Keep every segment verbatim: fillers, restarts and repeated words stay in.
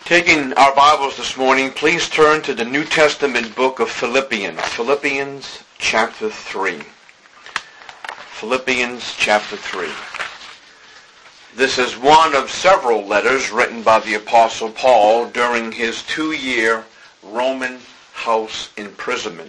Taking our Bibles this morning, please turn to the New Testament book of Philippians. Philippians chapter three. Philippians chapter three. This is one of several letters written by the Apostle Paul during his two-year Roman house imprisonment.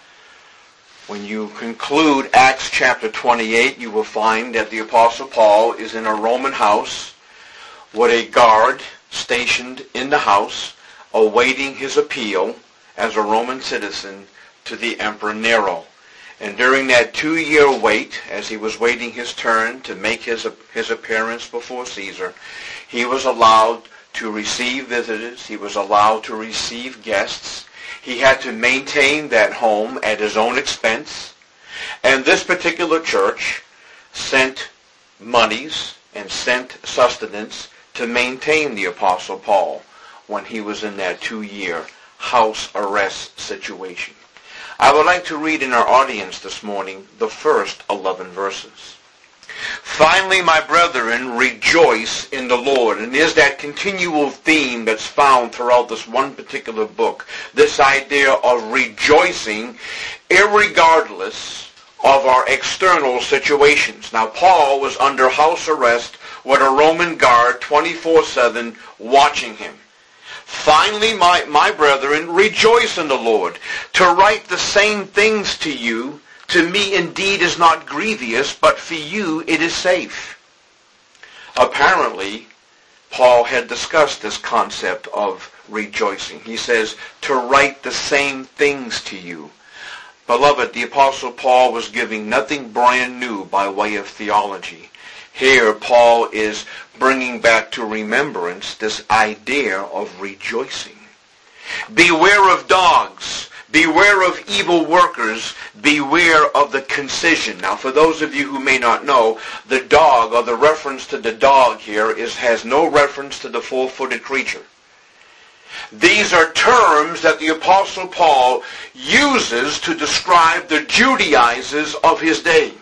When you conclude Acts chapter twenty-eight, you will find that the Apostle Paul is in a Roman house with a guard stationed in the house, awaiting his appeal as a Roman citizen to the Emperor Nero. And during that two-year wait, as he was waiting his turn to make his, his appearance before Caesar, he was allowed to receive visitors. He was allowed to receive guests. He had to maintain that home at his own expense. And this particular church sent monies and sent sustenance to maintain the Apostle Paul when he was in that two-year house arrest situation. I would like to read in our audience this morning the first eleven verses. Finally, my brethren, rejoice in the Lord. And there's that continual theme that's found throughout this one particular book, this idea of rejoicing irregardless of our external situations. Now, Paul was under house arrest with a Roman guard twenty-four seven watching him. Finally, my, my brethren, rejoice in the Lord. To write the same things to you, to me indeed is not grievous, but for you it is safe. Apparently, Paul had discussed this concept of rejoicing. He says, to write the same things to you. Beloved, the Apostle Paul was giving nothing brand new by way of theology. Here, Paul is bringing back to remembrance this idea of rejoicing. Beware of dogs. Beware of evil workers. Beware of the concision. Now, for those of you who may not know, the dog, or the reference to the dog here, is has no reference to the four-footed creature. These are terms that the Apostle Paul uses to describe the Judaizers of his day.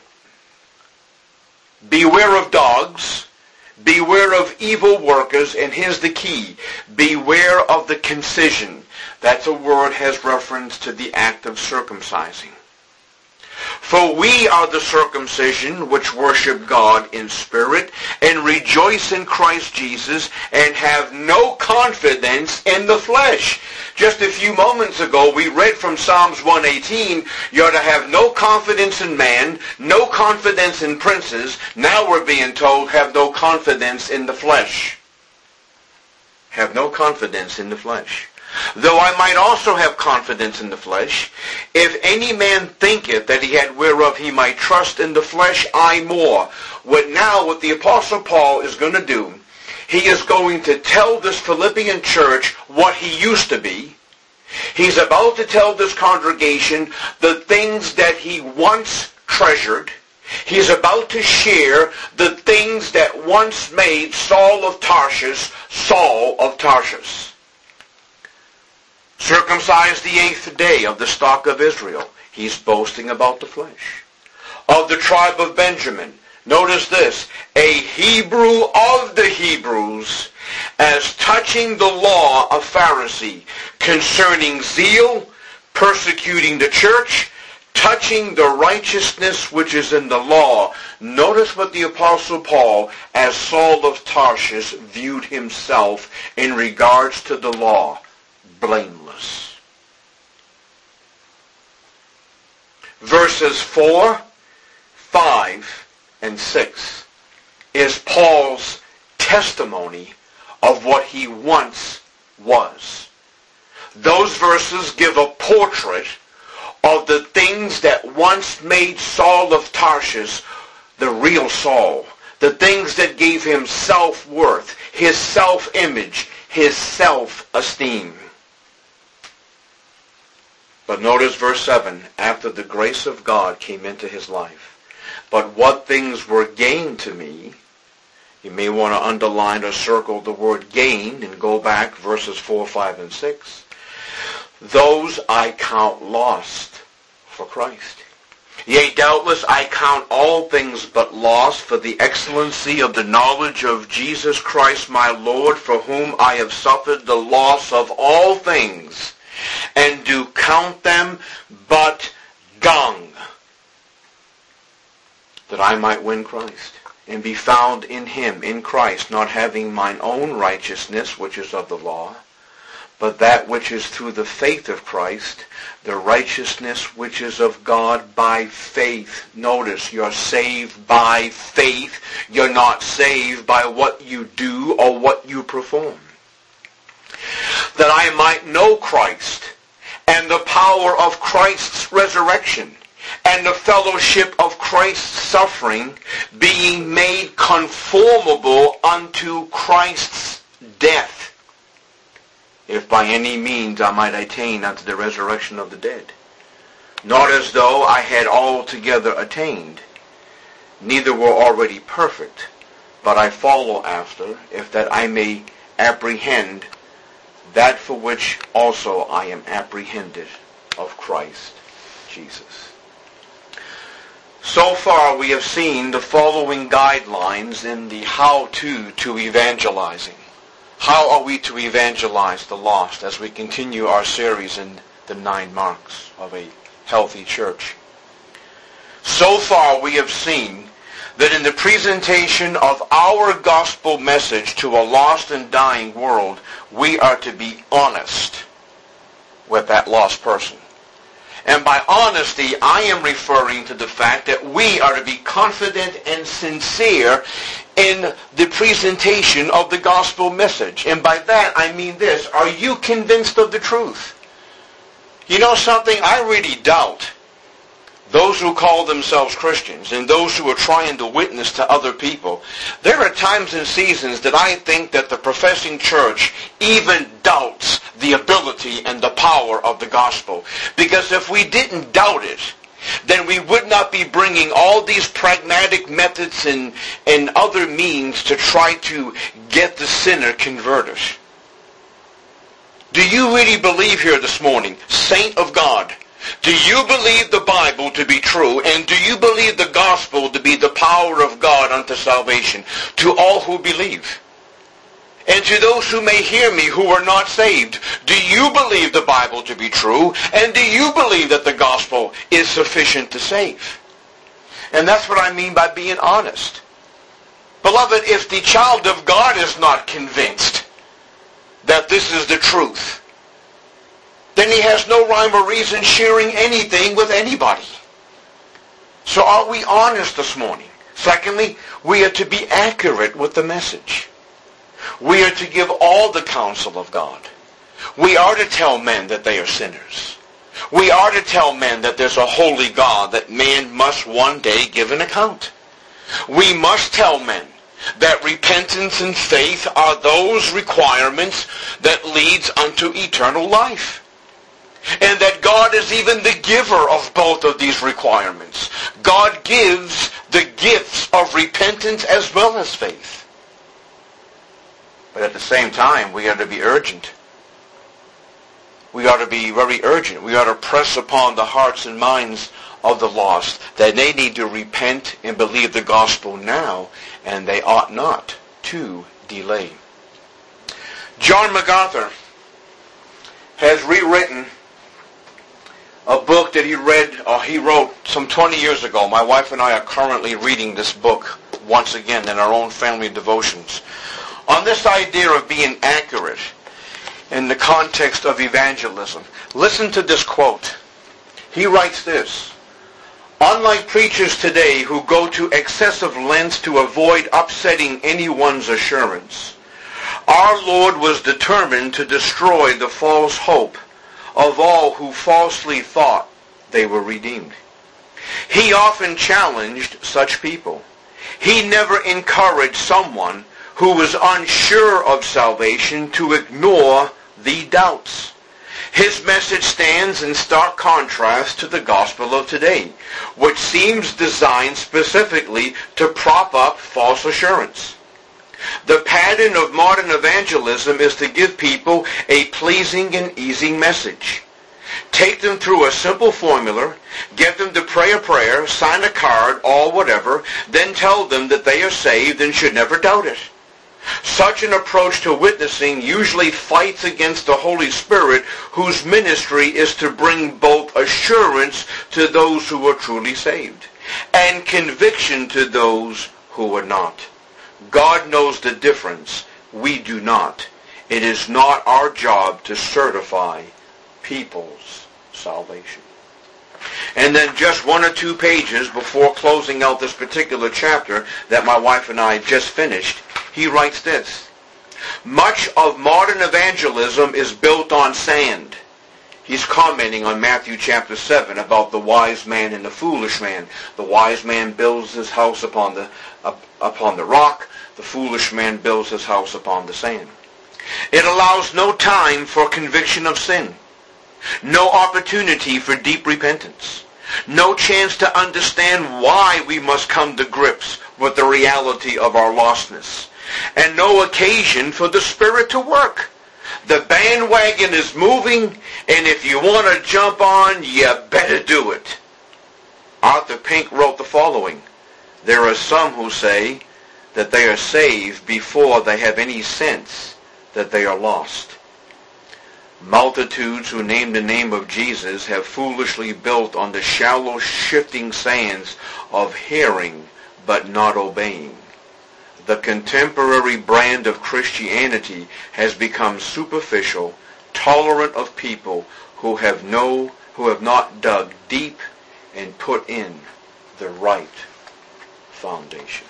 Beware of dogs, beware of evil workers, and here's the key, beware of the concision. That's a word has reference to the act of circumcising. For we are the circumcision which worship God in spirit and rejoice in Christ Jesus and have no confidence in the flesh. Just a few moments ago we read from Psalms one eighteen, you're to have no confidence in man, no confidence in princes. Now we're being told, have no confidence in the flesh. Have no confidence in the flesh. Though I might also have confidence in the flesh, if any man thinketh that he had whereof he might trust in the flesh, I more. What now, what the Apostle Paul is going to do, he is going to tell this Philippian church what he used to be. He's about to tell this congregation the things that he once treasured. He's about to share the things that once made Saul of Tarsus, Saul of Tarsus. Circumcised the eighth day of the stock of Israel. He's boasting about the flesh. Of the tribe of Benjamin. Notice this. A Hebrew of the Hebrews, as touching the law of Pharisee, concerning zeal, persecuting the church, touching the righteousness which is in the law. Notice what the Apostle Paul, as Saul of Tarsus, viewed himself in regards to the law. Blameless. Verses four, five, and six is Paul's testimony of what he once was. Those verses give a portrait of the things that once made Saul of Tarsus the real Saul. The things that gave him self-worth, his self-image, his self-esteem. But notice verse seven, after the grace of God came into his life. But what things were gained to me, you may want to underline or circle the word gain and go back verses four, five, and six. Those I count lost for Christ. Yea, doubtless I count all things but loss for the excellency of the knowledge of Jesus Christ my Lord, for whom I have suffered the loss of all things, and do count them but dung, that I might win Christ, and be found in him, in Christ, not having mine own righteousness, which is of the law, but that which is through the faith of Christ, the righteousness which is of God by faith. Notice, you're saved by faith. You're not saved by what you do or what you perform. That I might know Christ, and the power of Christ's resurrection, and the fellowship of Christ's suffering, being made conformable unto Christ's death, if by any means I might attain unto the resurrection of the dead. Not as though I had altogether attained, neither were already perfect, but I follow after, if that I may apprehend that for which also I am apprehended of Christ Jesus. So far we have seen the following guidelines in the how-to to evangelizing. How are we to evangelize the lost as we continue our series in the nine marks of a healthy church? So far we have seen that in the presentation of our gospel message to a lost and dying world, we are to be honest with that lost person. And by honesty, I am referring to the fact that we are to be confident and sincere in the presentation of the gospel message. And by that, I mean this. Are you convinced of the truth? You know something? I really doubt those who call themselves Christians and those who are trying to witness to other people. There are times and seasons that I think that the professing church even doubts the ability and the power of the gospel. Because if we didn't doubt it, then we would not be bringing all these pragmatic methods and, and other means to try to get the sinner converted. Do you really believe here this morning, saint of God, do you believe the Bible to be true, and do you believe the gospel to be the power of God unto salvation to all who believe? And to those who may hear me who are not saved, do you believe the Bible to be true, and do you believe that the gospel is sufficient to save? And that's what I mean by being honest. Beloved, if the child of God is not convinced that this is the truth, then he has no rhyme or reason sharing anything with anybody. So are we honest this morning? Secondly, we are to be accurate with the message. We are to give all the counsel of God. We are to tell men that they are sinners. We are to tell men that there's a holy God that man must one day give an account. We must tell men that repentance and faith are those requirements that leads unto eternal life. And that God is even the giver of both of these requirements. God gives the gifts of repentance as well as faith. But at the same time, we are to be urgent. We are to be very urgent. We are to press upon the hearts and minds of the lost that they need to repent and believe the gospel now, and they ought not to delay. John MacArthur has rewritten a book that he read, or he wrote some twenty years ago. My wife and I are currently reading this book once again in our own family devotions. On this idea of being accurate in the context of evangelism, listen to this quote. He writes this: "Unlike preachers today who go to excessive lengths to avoid upsetting anyone's assurance, our Lord was determined to destroy the false hope of all who falsely thought they were redeemed. He often challenged such people. He never encouraged someone who was unsure of salvation to ignore the doubts. His message stands in stark contrast to the gospel of today, which seems designed specifically to prop up false assurance. The pattern of modern evangelism is to give people a pleasing and easy message. Take them through a simple formula, get them to pray a prayer, sign a card, or whatever, then tell them that they are saved and should never doubt it. Such an approach to witnessing usually fights against the Holy Spirit, whose ministry is to bring both assurance to those who are truly saved and conviction to those who are not. God knows the difference. We do not. It is not our job to certify people's salvation. And then just one or two pages before closing out this particular chapter that my wife and I just finished, he writes this: much of modern evangelism is built on sand. He's commenting on Matthew chapter seven about the wise man and the foolish man. The wise man builds his house upon the up, upon the rock. The foolish man builds his house upon the sand. It allows no time for conviction of sin, no opportunity for deep repentance, no chance to understand why we must come to grips with the reality of our lostness, and no occasion for the Spirit to work. The bandwagon is moving, and if you want to jump on, you better do it. Arthur Pink wrote the following: there are some who say that they are saved before they have any sense that they are lost. Multitudes who name the name of Jesus have foolishly built on the shallow, shifting sands of hearing but not obeying. The contemporary brand of Christianity has become superficial, tolerant of people who have no, who have not dug deep and put in the right foundation.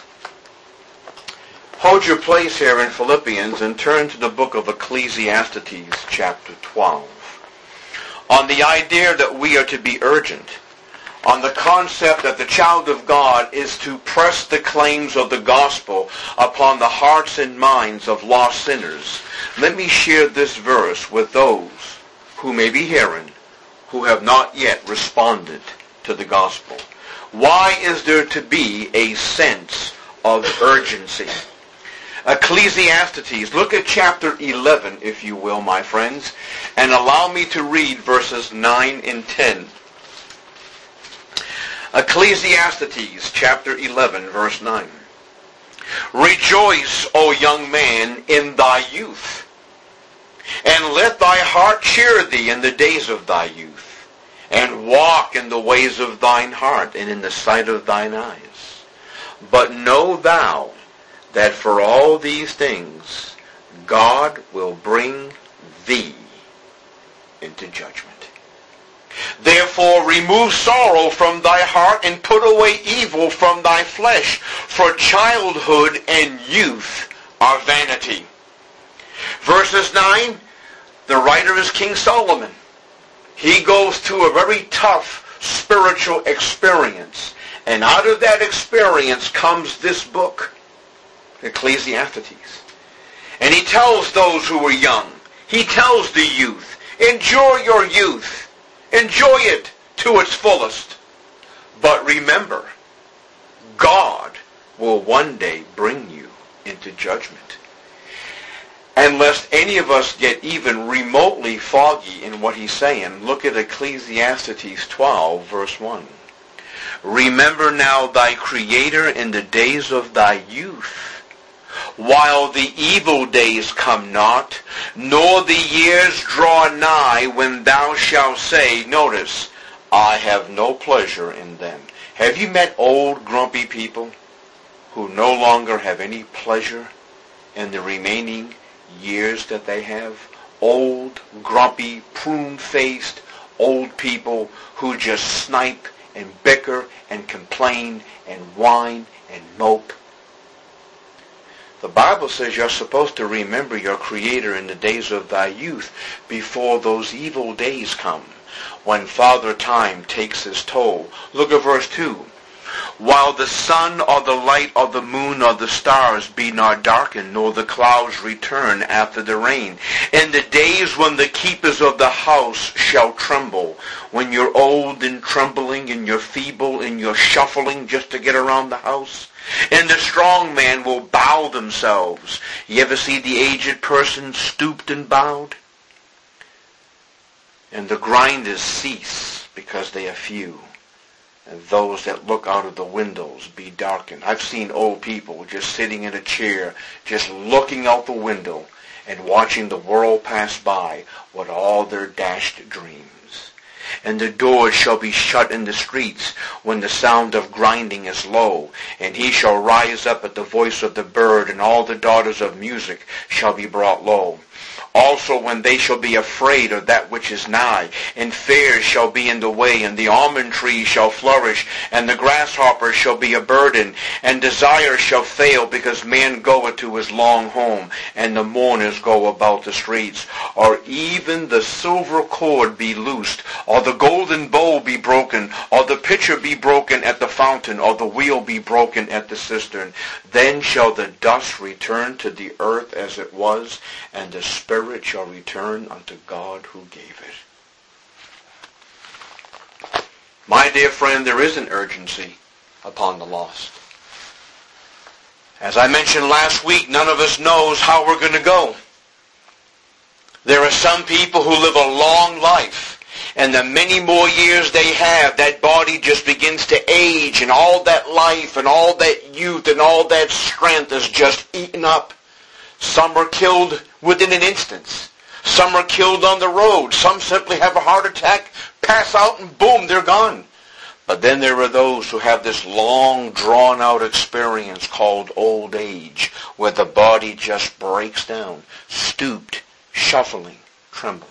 Hold your place here in Philippians and turn to the book of Ecclesiastes, chapter twelve. On the idea that we are to be urgent, on the concept that the child of God is to press the claims of the gospel upon the hearts and minds of lost sinners, let me share this verse with those who may be hearing, who have not yet responded to the gospel. Why is there to be a sense of urgency? Ecclesiastes, look at chapter eleven, if you will, my friends, and allow me to read verses nine and ten. Ecclesiastes, chapter eleven, verse nine. Rejoice, O young man, in thy youth, and let thy heart cheer thee in the days of thy youth, and walk in the ways of thine heart, and in the sight of thine eyes. But know thou that for all these things God will bring thee into judgment. Therefore remove sorrow from thy heart, and put away evil from thy flesh, for childhood and youth are vanity. Verses nine, the writer is King Solomon. He goes through a very tough spiritual experience, and out of that experience comes this book, Ecclesiastes. And he tells those who are young, he tells the youth, enjoy your youth, enjoy it to its fullest. But remember, God will one day bring you into judgment. And lest any of us get even remotely foggy in what he's saying, look at Ecclesiastes twelve, verse one. Remember now thy Creator in the days of thy youth, while the evil days come not, nor the years draw nigh, when thou shalt say, notice, I have no pleasure in them. Have you met old grumpy people who no longer have any pleasure in the remaining years that they have? Old, grumpy, prune-faced old people who just snipe and bicker and complain and whine and mope. The Bible says you're supposed to remember your Creator in the days of thy youth, before those evil days come, when Father Time takes his toll. Look at verse two. While the sun or the light or the moon or the stars be not darkened, nor the clouds return after the rain, in the days when the keepers of the house shall tremble, when you're old and trembling and you're feeble and you're shuffling just to get around the house, and the strong man will bow themselves. You ever see the aged person stooped and bowed? And the grinders cease because they are few. And those that look out of the windows be darkened. I've seen old people just sitting in a chair, just looking out the window and watching the world pass by with all their dashed dreams. And the doors shall be shut in the streets when the sound of grinding is low. And he shall rise up at the voice of the bird, and all the daughters of music shall be brought low. Also when they shall be afraid of that which is nigh, and fairs shall be in the way, and the almond tree shall flourish, and the grasshopper shall be a burden, and desire shall fail, because man goeth to his long home, and the mourners go about the streets. Or even the silver cord be loosed, or the golden bowl be broken, or the pitcher be broken at the fountain, or the wheel be broken at the cistern. Then shall the dust return to the earth as it was, and the spirit it shall return unto God who gave it. My dear friend, there is an urgency upon the lost. As I mentioned last week, none of us knows how we're going to go. There are some people who live a long life, and the many more years they have, that body just begins to age, and all that life and all that youth and all that strength is just eaten up. Some are killed within an instant. Some are killed on the road. Some simply have a heart attack, pass out, and boom, they're gone. But then there are those who have this long, drawn-out experience called old age, where the body just breaks down, stooped, shuffling, trembling.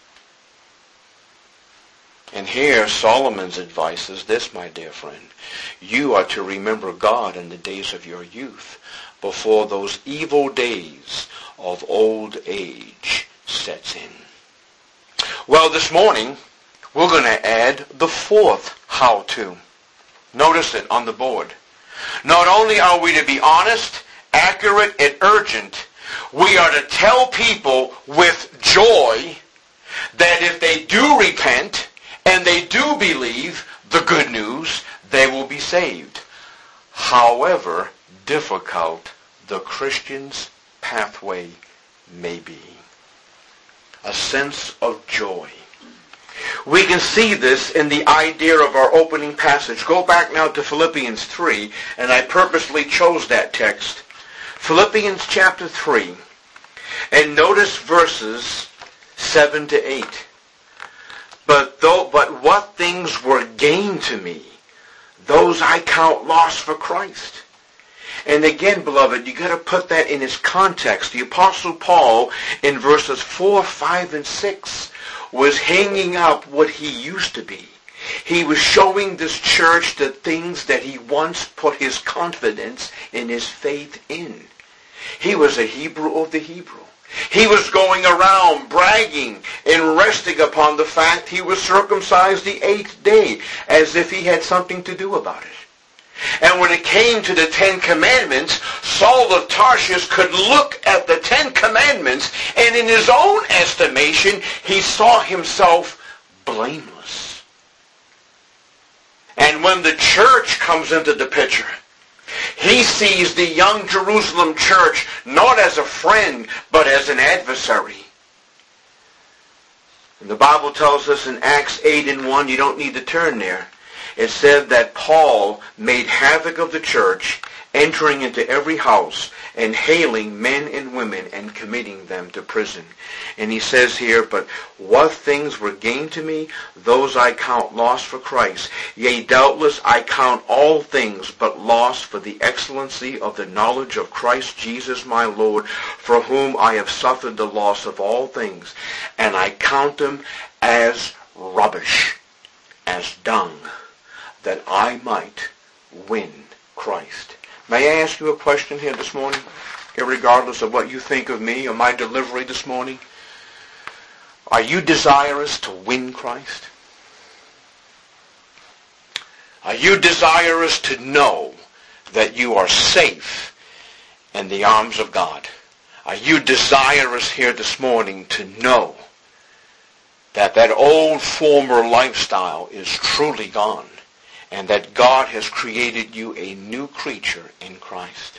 And here Solomon's advice is this, my dear friend. You are to remember God in the days of your youth, before those evil days of old age sets in. Well, this morning, we're going to add the fourth how-to. Notice it on the board. Not only are we to be honest, accurate, and urgent, we are to tell people with joy that if they do repent and they do believe the good news, they will be saved. However difficult the Christian's pathway may be. A sense of joy. We can see this in the idea of our opening passage. Go back now to Philippians three, and I purposely chose that text. Philippians chapter three, and notice verses seven to eight. But though, but what things were gain to me, those I count loss for Christ. And again, beloved, you got to put that in its context. The Apostle Paul, in verses four, five, and six, was hanging up what he used to be. He was showing this church the things that he once put his confidence and his faith in. He was a Hebrew of the Hebrew. He was going around bragging and resting upon the fact he was circumcised the eighth day, as if he had something to do about it. And when it came to the Ten Commandments, Saul of Tarshish could look at the Ten Commandments, and in his own estimation, he saw himself blameless. And when the church comes into the picture, he sees the young Jerusalem church not as a friend, but as an adversary. And the Bible tells us in Acts eight and one, you don't need to turn there, it said that Paul made havoc of the church, entering into every house and hailing men and women and committing them to prison. And he says here, but what things were gain to me, those I count loss for Christ. Yea, doubtless I count all things but loss for the excellency of the knowledge of Christ Jesus my Lord, for whom I have suffered the loss of all things, and I count them as rubbish, as dung, that I might win Christ. May I ask you a question here this morning, irregardless of what you think of me or my delivery this morning? Are you desirous to win Christ? Are you desirous to know that you are safe in the arms of God? Are you desirous here this morning to know that that old former lifestyle is truly gone, and that God has created you a new creature in Christ?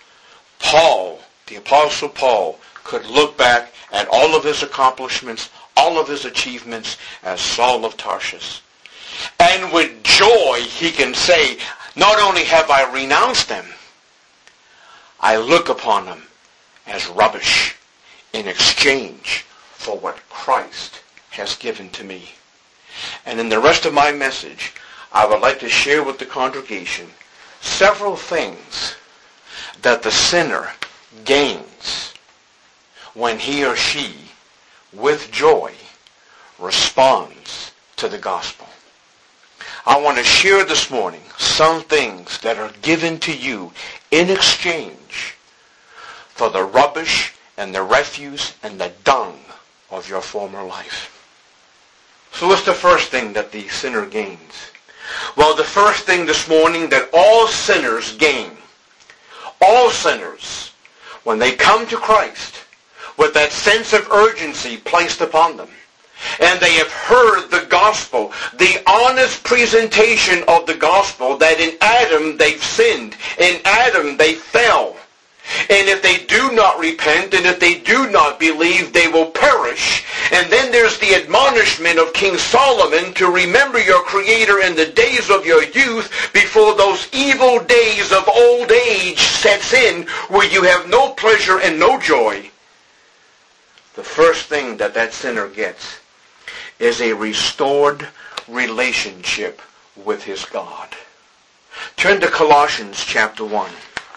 Paul, the Apostle Paul, could look back at all of his accomplishments, all of his achievements as Saul of Tarsus. And with joy he can say, not only have I renounced them, I look upon them as rubbish in exchange for what Christ has given to me. And in the rest of my message, I would like to share with the congregation several things that the sinner gains when he or she, with joy, responds to the gospel. I want to share this morning some things that are given to you in exchange for the rubbish and the refuse and the dung of your former life. So what's the first thing that the sinner gains? Well, the first thing this morning that all sinners gain, all sinners, when they come to Christ with that sense of urgency placed upon them, and they have heard the gospel, the honest presentation of the gospel that in Adam they've sinned, in Adam they fell. And if they do not repent, and if they do not believe, they will perish. And then there's the admonishment of King Solomon to remember your Creator in the days of your youth before those evil days of old age sets in where you have no pleasure and no joy. The first thing that that sinner gets is a restored relationship with his God. Turn to Colossians chapter one.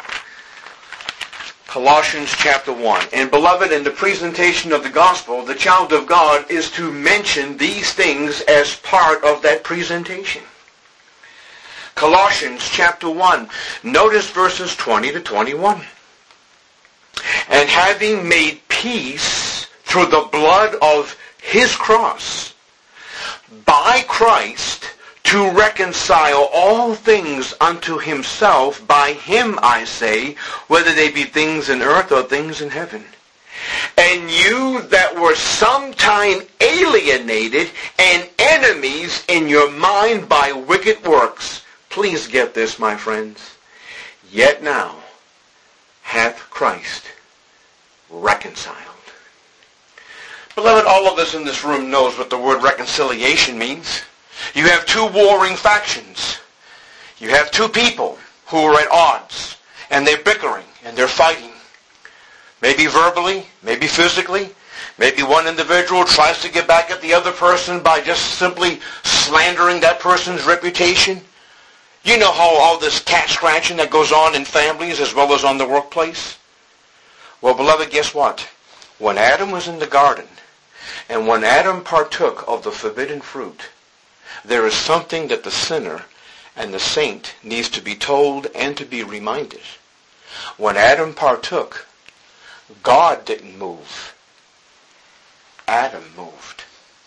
Colossians chapter one. And beloved, in the presentation of the gospel, the child of God is to mention these things as part of that presentation. Colossians chapter one. Notice verses twenty to twenty-one. And having made peace through the blood of his cross, by Christ, to reconcile all things unto himself, by him I say, whether they be things in earth or things in heaven. And you that were sometime alienated and enemies in your mind by wicked works, please get this, my friends, yet now hath Christ reconciled. Beloved, all of us in this room knows what the word reconciliation means. You have two warring factions. You have two people who are at odds, and they're bickering, and they're fighting. Maybe verbally, maybe physically. Maybe one individual tries to get back at the other person by just simply slandering that person's reputation. You know how all this cat scratching that goes on in families as well as on the workplace? Well, beloved, guess what? When Adam was in the garden, and when Adam partook of the forbidden fruit, there is something that the sinner and the saint needs to be told and to be reminded. When Adam partook, God didn't move. Adam moved.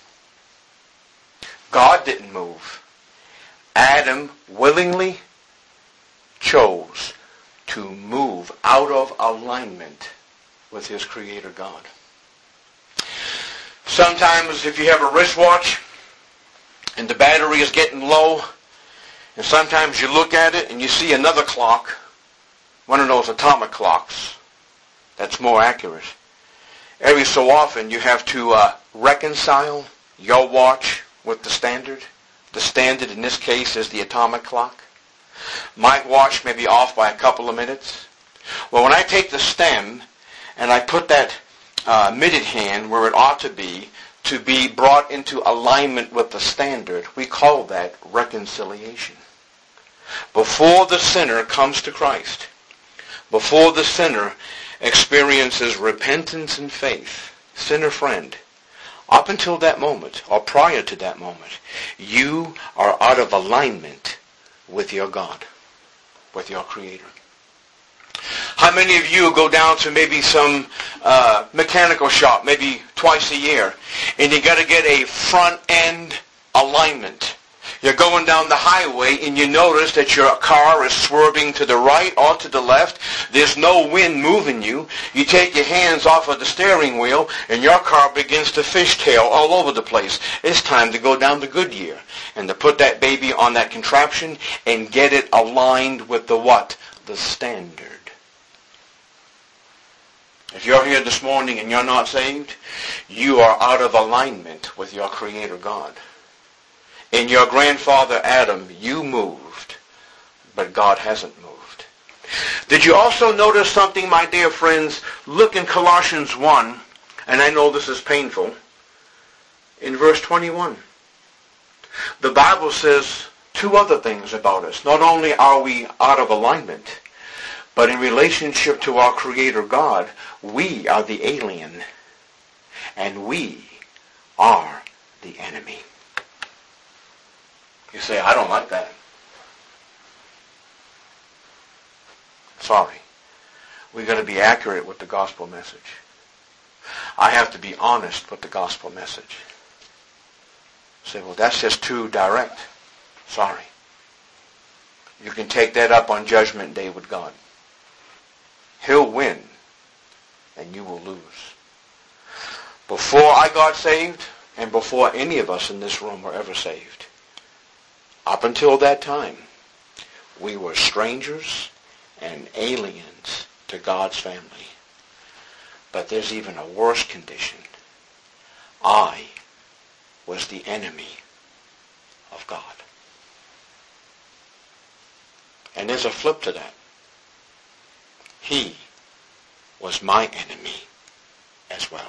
God didn't move. Adam willingly chose to move out of alignment with his Creator God. Sometimes if you have a wristwatch and the battery is getting low, and sometimes you look at it and you see another clock, one of those atomic clocks that's more accurate. Every so often you have to uh, reconcile your watch with the standard. The standard in this case is the atomic clock. My watch may be off by a couple of minutes. Well, when I take the stem and I put that uh, mitted hand where it ought to be, to be brought into alignment with the standard, we call that reconciliation. Before the sinner comes to Christ, before the sinner experiences repentance and faith, sinner friend, up until that moment, or prior to that moment, you are out of alignment with your God, with your Creator. How many of you go down to maybe some uh, mechanical shop, maybe twice a year, and you got to get a front end alignment? You're going down the highway and you notice that your car is swerving to the right or to the left. There's no wind moving you. You take your hands off of the steering wheel and your car begins to fishtail all over the place. It's time to go down to Goodyear and to put that baby on that contraption and get it aligned with the what? The standard. If you're here this morning and you're not saved, you are out of alignment with your Creator God. In your grandfather Adam, you moved, but God hasn't moved. Did you also notice something, my dear friends? Look in Colossians one, and I know this is painful, in verse twenty-one. The Bible says two other things about us. Not only are we out of alignment, but in relationship to our Creator God, we are the alien, and we are the enemy. You say, I don't like that. Sorry. We've got to be accurate with the gospel message. I have to be honest with the gospel message. Say, well, that's just too direct. Sorry. You can take that up on Judgment Day with God. He'll win, and you will lose. Before I got saved, and before any of us in this room were ever saved, up until that time, we were strangers and aliens to God's family. But there's even a worse condition. I was the enemy of God. And there's a flip to that. He was my enemy as well.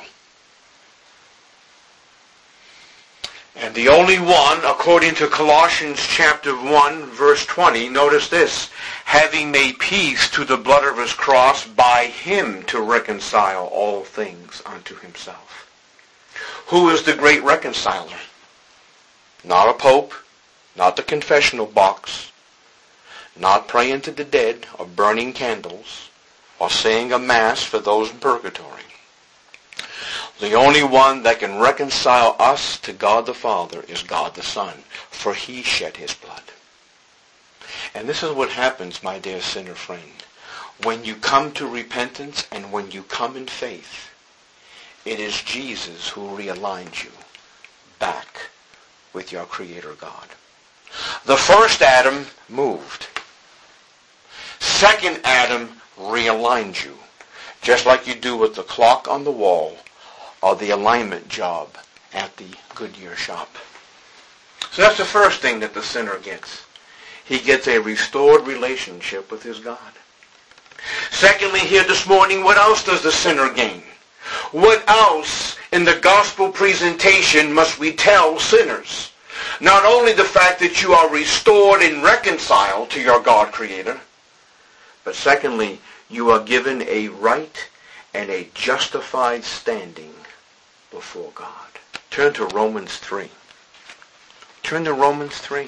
And the only one, according to Colossians chapter one, verse twenty, notice this, having made peace to the blood of his cross, by him to reconcile all things unto himself. Who is the great reconciler? Not a pope, not the confessional box, not praying to the dead or burning candles or saying a mass for those in purgatory. The only one that can reconcile us to God the Father is God the Son, for he shed his blood. And this is what happens, my dear sinner friend. When you come to repentance and when you come in faith, it is Jesus who realigns you back with your Creator God. The first Adam moved. Second Adam realigns you, just like you do with the clock on the wall or the alignment job at the Goodyear shop. So that's the first thing that the sinner gets. He gets a restored relationship with his God. Secondly, here this morning, what else does the sinner gain? What else in the gospel presentation must we tell sinners? Not only the fact that you are restored and reconciled to your God Creator, but secondly, you are given a right and a justified standing before God. Turn to Romans three. Turn to Romans three.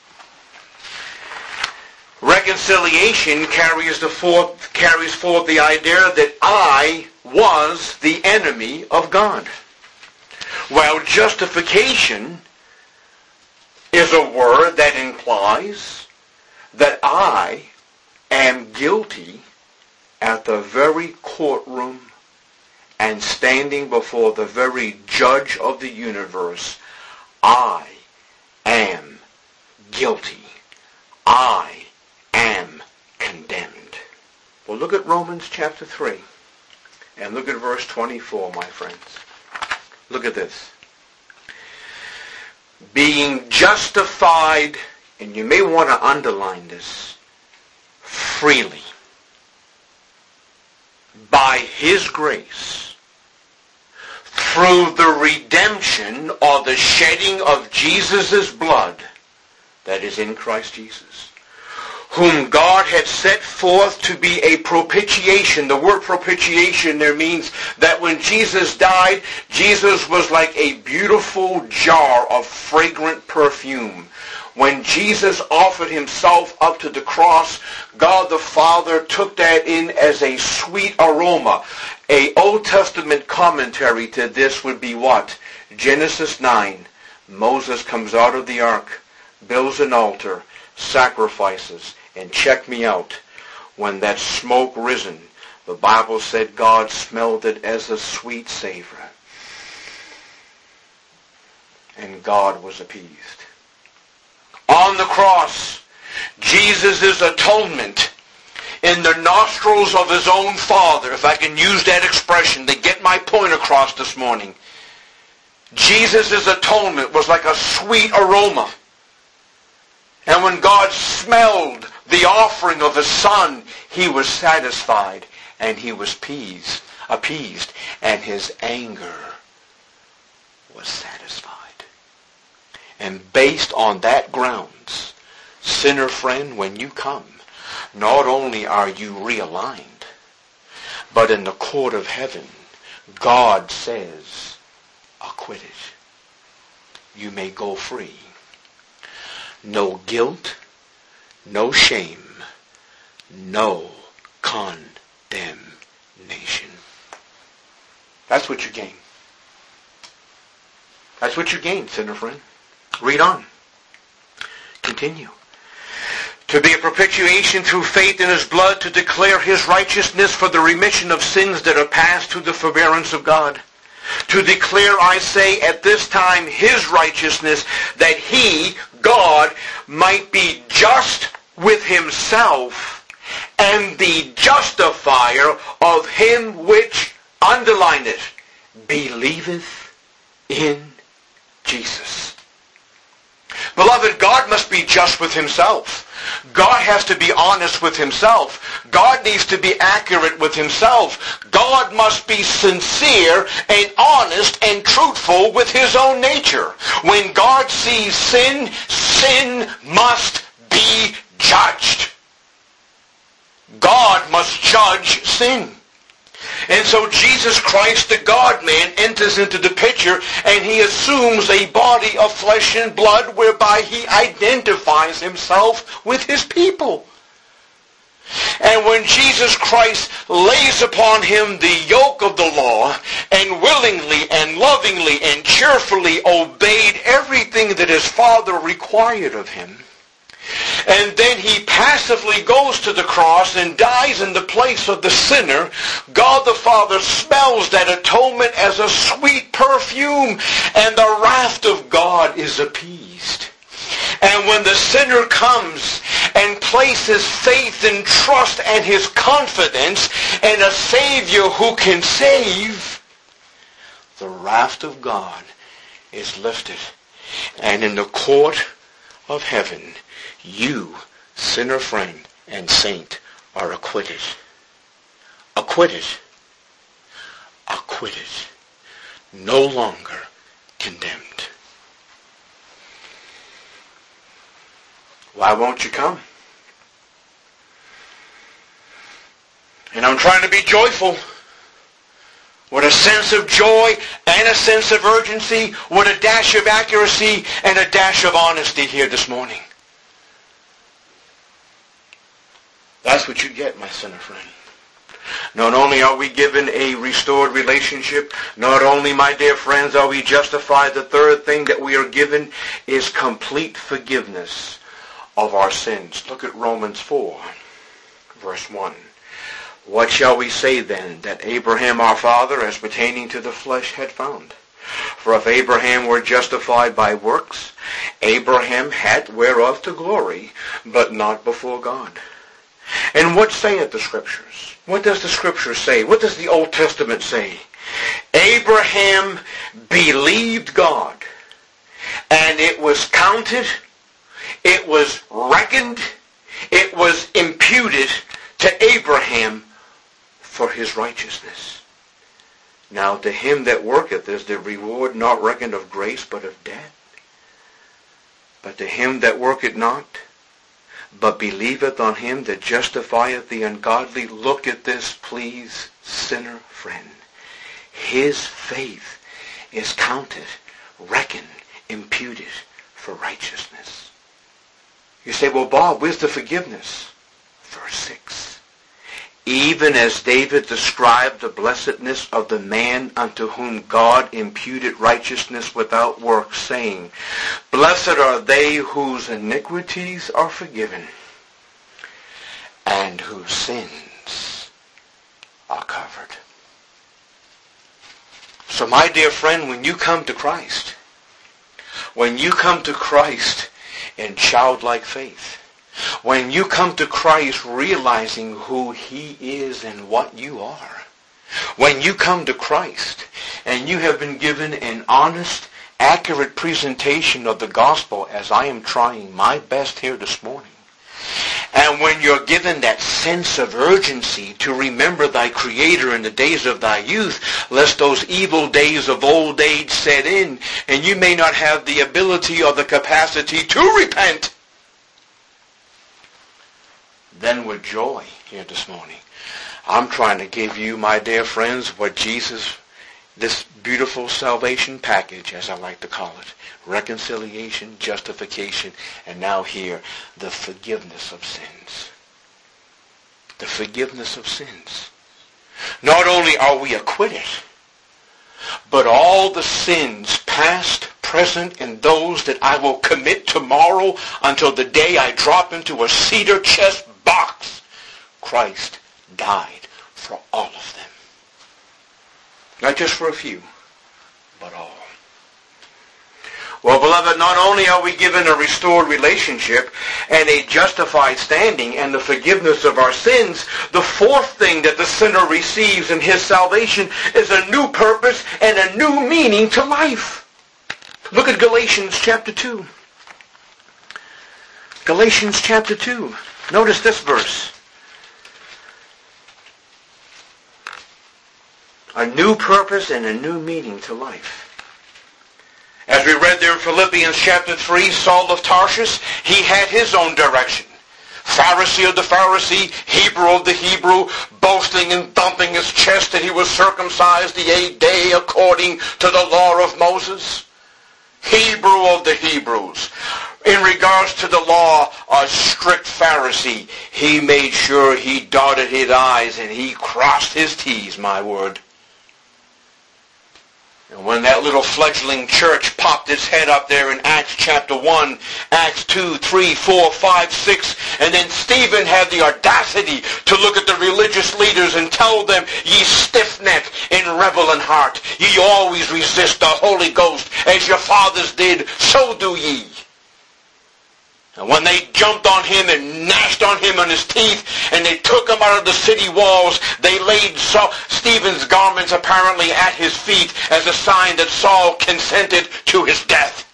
Reconciliation carries the forth, carries forth the idea that I was the enemy of God, while justification is a word that implies that I am guilty at the very courtroom and standing before the very judge of the universe. I am guilty. I am condemned. Well, look at Romans chapter three and look at verse twenty-four, my friends. Look at this. Being justified, and you may want to underline this, freely, by his grace, through the redemption or the shedding of Jesus' blood that is in Christ Jesus, whom God had set forth to be a propitiation. The word propitiation there means that when Jesus died, Jesus was like a beautiful jar of fragrant perfume. When Jesus offered himself up to the cross, God the Father took that in as a sweet aroma. A Old Testament commentary to this would be what? Genesis nine. Moses comes out of the ark, builds an altar, sacrifices, and check me out. When that smoke risen, the Bible said God smelled it as a sweet savor. And God was appeased. On the cross, Jesus' atonement in the nostrils of his own Father, if I can use that expression to get my point across this morning. Jesus' atonement was like a sweet aroma. And when God smelled the offering of his Son, he was satisfied and he was appeased, appeased, and his anger was satisfied. And based on that grounds, sinner friend, when you come, not only are you realigned, but in the court of heaven, God says, acquitted. You may go free. No guilt, no shame, no condemnation. That's what you gain. That's what you gain, sinner friend. Read on. Continue. To be a propitiation through faith in his blood, to declare his righteousness for the remission of sins that are past through the forbearance of God. To declare, I say, at this time his righteousness, that he, God, might be just with himself and the justifier of him which, underline it, believeth in Jesus. Beloved, God must be just with himself. God has to be honest with himself. God needs to be accurate with himself. God must be sincere and honest and truthful with his own nature. When God sees sin, sin must be judged. God must judge sin. And so Jesus Christ, the God-man, enters into the picture and he assumes a body of flesh and blood whereby he identifies himself with his people. And when Jesus Christ lays upon him the yoke of the law and willingly and lovingly and cheerfully obeyed everything that his Father required of him, and then he passively goes to the cross and dies in the place of the sinner, God the Father smells that atonement as a sweet perfume, and the wrath of God is appeased. And when the sinner comes and places faith and trust and his confidence in a Savior who can save, the wrath of God is lifted. And in the court of heaven, you, sinner friend and saint, are acquitted. Acquitted. Acquitted. No longer condemned. Why won't you come? And I'm trying to be joyful. With a sense of joy and a sense of urgency, with a dash of accuracy and a dash of honesty here this morning. That's what you get, my sinner friend. Not only are we given a restored relationship, not only, my dear friends, are we justified, the third thing that we are given is complete forgiveness of our sins. Look at Romans four, verse one. What shall we say then that Abraham our father, as pertaining to the flesh, had found? For if Abraham were justified by works, Abraham had whereof to glory, but not before God. And what saith the Scriptures? What does the Scripture say? What does the Old Testament say? Abraham believed God, and it was counted, it was reckoned, it was imputed to Abraham for his righteousness. Now to him that worketh is the reward not reckoned of grace, but of debt. But to him that worketh not, but believeth on him that justifieth the ungodly, look at this, please, sinner friend. His faith is counted, reckoned, imputed for righteousness. You say, well, Bob, where's the forgiveness? Verse six. Even as David described the blessedness of the man unto whom God imputed righteousness without works, saying, blessed are they whose iniquities are forgiven, and whose sins are covered. So my dear friend, when you come to Christ, when you come to Christ in childlike faith, When you come to Christ realizing who he is and what you are. When you come to Christ and you have been given an honest, accurate presentation of the gospel, as I am trying my best here this morning, and when you're given that sense of urgency to remember thy Creator in the days of thy youth, lest those evil days of old age set in, and you may not have the ability or the capacity to repent, then with joy here this morning, I'm trying to give you, my dear friends, what Jesus, this beautiful salvation package, as I like to call it, reconciliation, justification, and now here, the forgiveness of sins. The forgiveness of sins. Not only are we acquitted, but all the sins, past, present, and those that I will commit tomorrow until the day I drop into a cedar chest box, Christ died for all of them. Not just for a few, but all. Well, beloved, not only are we given a restored relationship and a justified standing and the forgiveness of our sins, the fourth thing that the sinner receives in his salvation is a new purpose and a new meaning to life. Look at Galatians chapter two. Galatians chapter two. Notice this verse. A new purpose and a new meaning to life. As we read there in Philippians chapter three, Saul of Tarsus, he had his own direction. Pharisee of the Pharisee, Hebrew of the Hebrew, boasting and thumping his chest that he was circumcised the eighth day according to the law of Moses. Hebrew of the Hebrews. In regards to the law, a strict Pharisee. He made sure he dotted his I's and he crossed his T's, my word. And when that little fledgling church popped its head up there in Acts chapter one, Acts two, three, four, five, six, and then Stephen had the audacity to look at the religious leaders and tell them, ye stiff-necked and rebel in heart, ye always resist the Holy Ghost, as your fathers did, so do ye. And when they jumped on him and gnashed on him on his teeth, and they took him out of the city walls, they laid Saul, Stephen's garments apparently at his feet as a sign that Saul consented to his death.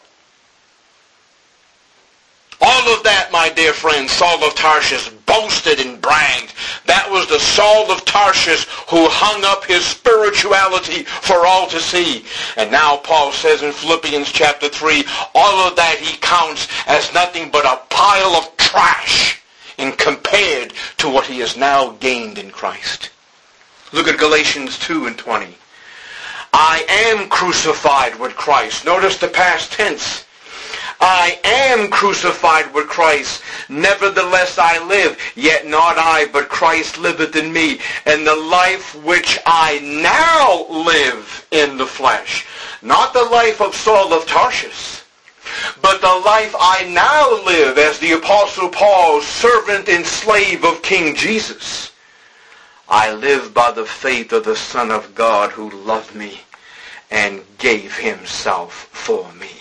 All of that, my dear friend, Saul of Tarsus boasted and bragged. That was the Saul of Tarsus who hung up his spirituality for all to see. And now Paul says in Philippians chapter three, all of that he counts as nothing but a pile of trash in compared to what he has now gained in Christ. Look at Galatians two and twenty. I am crucified with Christ. Notice the past tense. I am crucified with Christ. Nevertheless I live, yet not I, but Christ liveth in me. And the life which I now live in the flesh, not the life of Saul of Tarsus, but the life I now live as the Apostle Paul, servant and slave of King Jesus. I live by the faith of the Son of God who loved me and gave himself for me.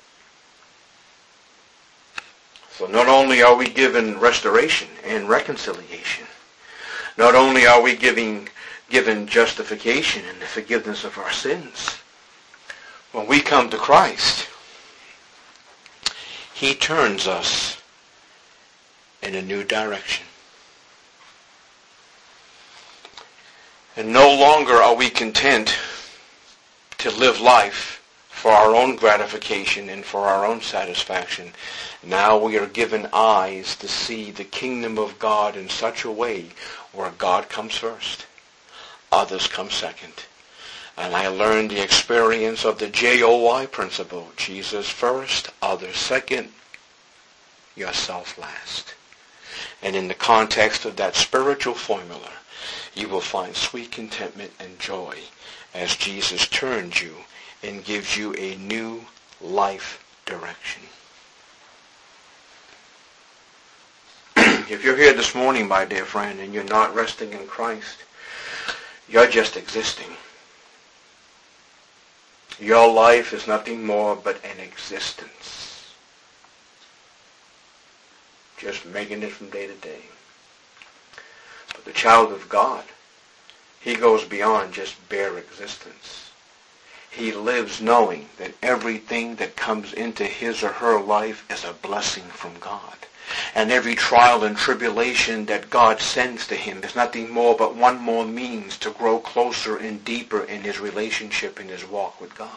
So not only are we given restoration and reconciliation, not only are we giving, given justification and the forgiveness of our sins, when we come to Christ, he turns us in a new direction. And no longer are we content to live life for our own gratification and for our own satisfaction. Now we are given eyes to see the kingdom of God in such a way where God comes first, others come second. And I learned the experience of the J O Y principle. Jesus first, others second, yourself last. And in the context of that spiritual formula, you will find sweet contentment and joy as Jesus turns you and gives you a new life direction. If you're here this morning, my dear friend, and you're not resting in Christ, you're just existing. Your life is nothing more but an existence. just making it from day to day. But the child of God, he goes beyond just bare existence. He lives knowing that everything that comes into his or her life is a blessing from God. And every trial and tribulation that God sends to him is nothing more but one more means to grow closer and deeper in his relationship, in his walk with God.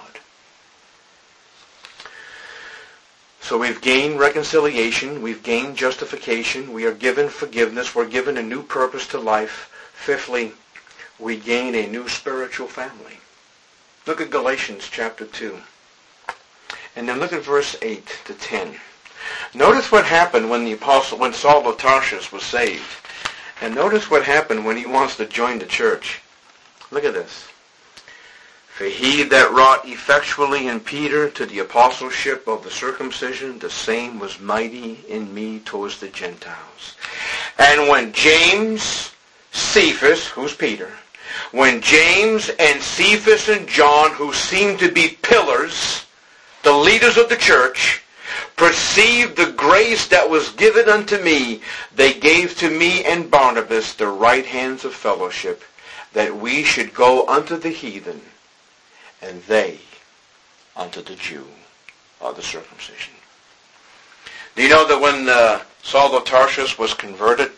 So we've gained reconciliation, we've gained justification, we are given forgiveness, we're given a new purpose to life. Fifthly, we gain a new spiritual family. Look at Galatians chapter two. And then look at verse eight to ten. Notice what happened when the apostle, when Saul of Tarsus was saved. And notice what happened when he wants to join the church. Look at this. For he that wrought effectually in Peter to the apostleship of the circumcision, the same was mighty in me towards the Gentiles. And when James, Cephas, who's Peter, when James and Cephas and John, who seemed to be pillars, the leaders of the church, perceived the grace that was given unto me, they gave to me and Barnabas the right hands of fellowship, that we should go unto the heathen, and they unto the Jew, or the circumcision. Do you know that when uh, Saul of Tarsus was converted,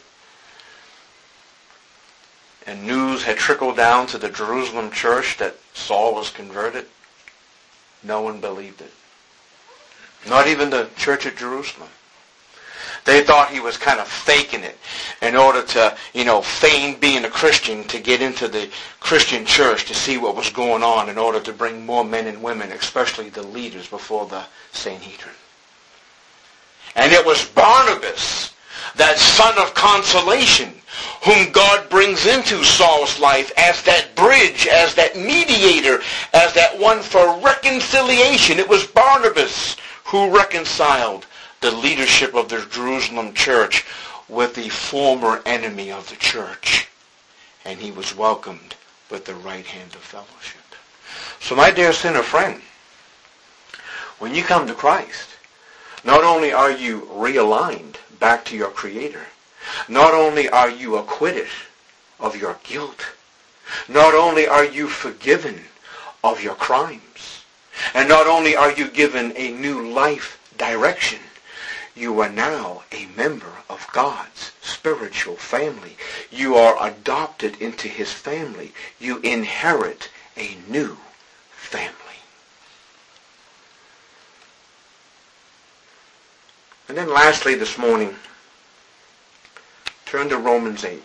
and news had trickled down to the Jerusalem church that Saul was converted, no one believed it. Not even the church at Jerusalem. They thought he was kind of faking it in order to, you know, feign being a Christian to get into the Christian church to see what was going on in order to bring more men and women, especially the leaders, before the Sanhedrin. And it was Barnabas, that son of consolation, whom God brings into Saul's life as that bridge, as that mediator, as that one for reconciliation. It was Barnabas who reconciled the leadership of the Jerusalem church with the former enemy of the church. And he was welcomed with the right hand of fellowship. So my dear sinner friend, when you come to Christ, not only are you realigned back to your Creator, not only are you acquitted of your guilt, not only are you forgiven of your crimes, and not only are you given a new life direction, you are now a member of God's spiritual family. You are adopted into his family. You inherit a new family. And then lastly this morning, turn to Romans eight.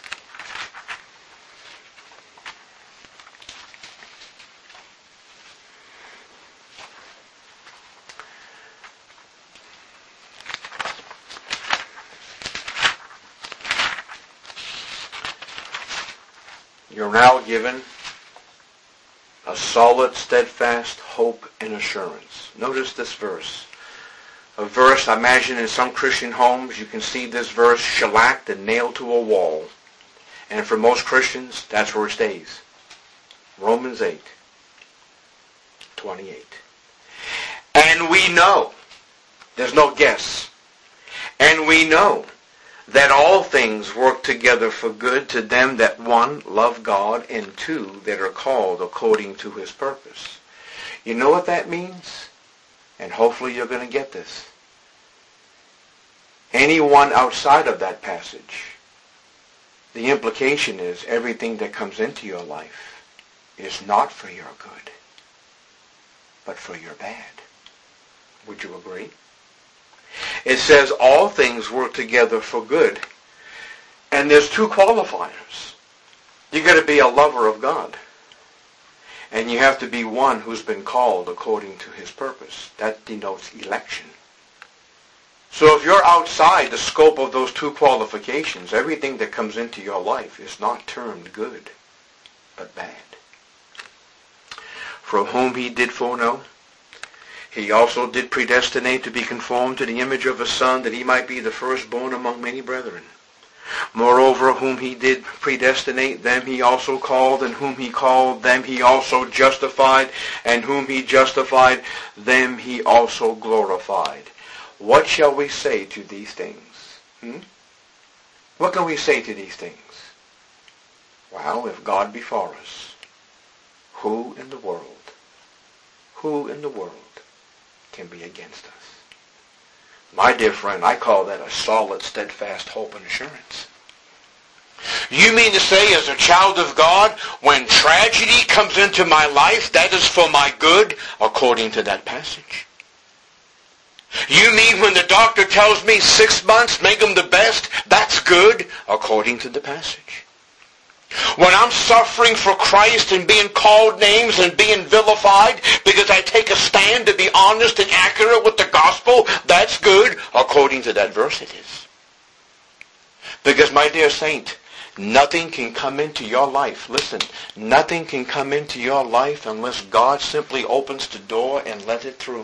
You're now given a solid, steadfast hope and assurance. Notice this verse. A verse, I imagine in some Christian homes, you can see this verse shellacked and nailed to a wall. And for most Christians, that's where it stays. Romans eight, twenty-eight. And we know, there's no guess, and we know that all things work together for good to them that, one, love God, and two, that are called according to his purpose. You know what that means? And hopefully you're going to get this. Anyone outside of that passage, the implication is everything that comes into your life is not for your good, but for your bad. Would you agree? It says all things work together for good. And there's two qualifiers. You got to be a lover of God. And you have to be one who's been called according to his purpose. That denotes election. So if you're outside the scope of those two qualifications, everything that comes into your life is not termed good, but bad. For whom he did foreknow, he also did predestinate to be conformed to the image of his Son, that he might be the firstborn among many brethren. Moreover, whom he did predestinate, them he also called, and whom he called, them he also justified, and whom he justified, them he also glorified. What shall we say to these things? Hmm? What can we say to these things? Well, if God be for us, who in the world, who in the world can be against us? My dear friend, I call that a solid, steadfast hope and assurance. You mean to say, as a child of God, when tragedy comes into my life, that is for my good, according to that passage? You mean when the doctor tells me six months, make them the best, that's good, according to the passage? When I'm suffering for Christ and being called names and being vilified because I take a stand to be honest and accurate with the gospel, that's good, according to that verse it is. Because, my dear saint, nothing can come into your life. Listen, nothing can come into your life unless God simply opens the door and lets it through.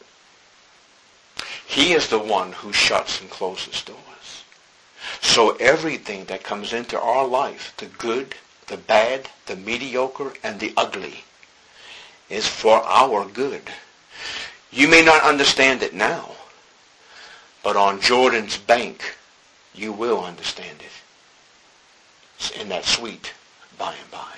He is the one who shuts and closes doors. So everything that comes into our life, the good, the bad, the mediocre, and the ugly, is for our good. You may not understand it now, but on Jordan's bank, you will understand it in that sweet by and by.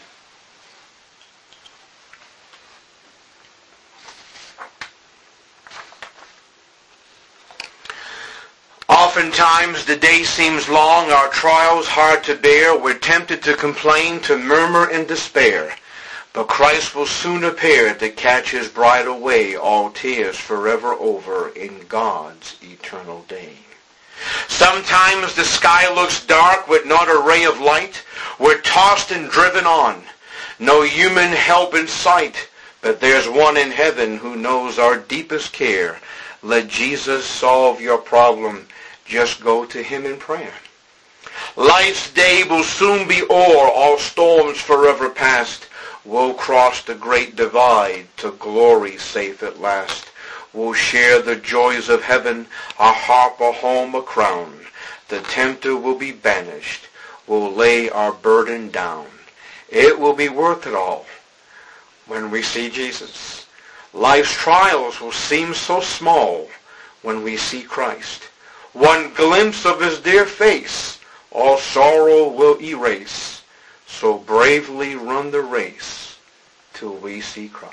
Oftentimes the day seems long, our trials hard to bear. We're tempted to complain, to murmur in despair. But Christ will soon appear to catch his bride away, all tears forever over in God's eternal day. Sometimes the sky looks dark with not a ray of light. We're tossed and driven on. No human help in sight, but there's one in heaven who knows our deepest care. Let Jesus solve your problem. Just go to him in prayer. Life's day will soon be o'er, all storms forever past. We'll cross the great divide to glory safe at last. We'll share the joys of heaven, our harp, a home, a crown. The tempter will be banished. We'll lay our burden down. It will be worth it all when we see Jesus. Life's trials will seem so small when we see Christ. One glimpse of his dear face, all sorrow will erase. So bravely run the race till we see Christ.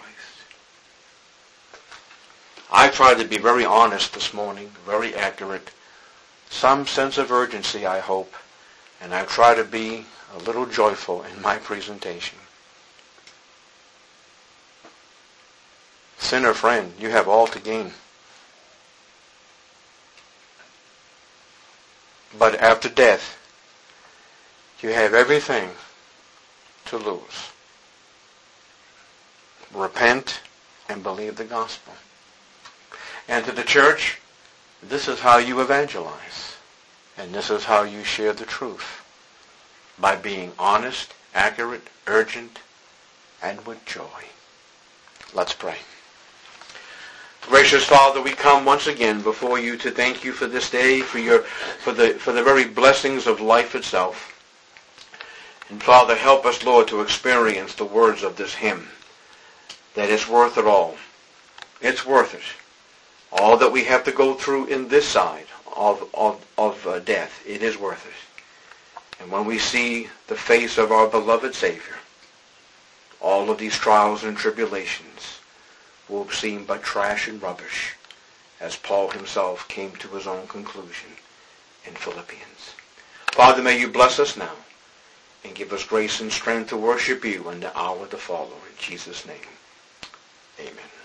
I tried to be very honest this morning, very accurate. Some sense of urgency, I hope. And I try to be a little joyful in my presentation. Sinner friend, you have all to gain. But after death, you have everything to lose. Repent and believe the gospel. And to the church, this is how you evangelize. And this is how you share the truth. By being honest, accurate, urgent, and with joy. Let's pray. Gracious Father, we come once again before you to thank you for this day, for your, for the, for the very blessings of life itself. And Father, help us, Lord, to experience the words of this hymn, that it's worth it all. It's worth it. All that we have to go through in this side of, of, of uh, death, it is worth it. And when we see the face of our beloved Savior, all of these trials and tribulations will seem but trash and rubbish, as Paul himself came to his own conclusion in Philippians. Father, may you bless us now and give us grace and strength to worship you in the hour to follow. In Jesus' name, amen.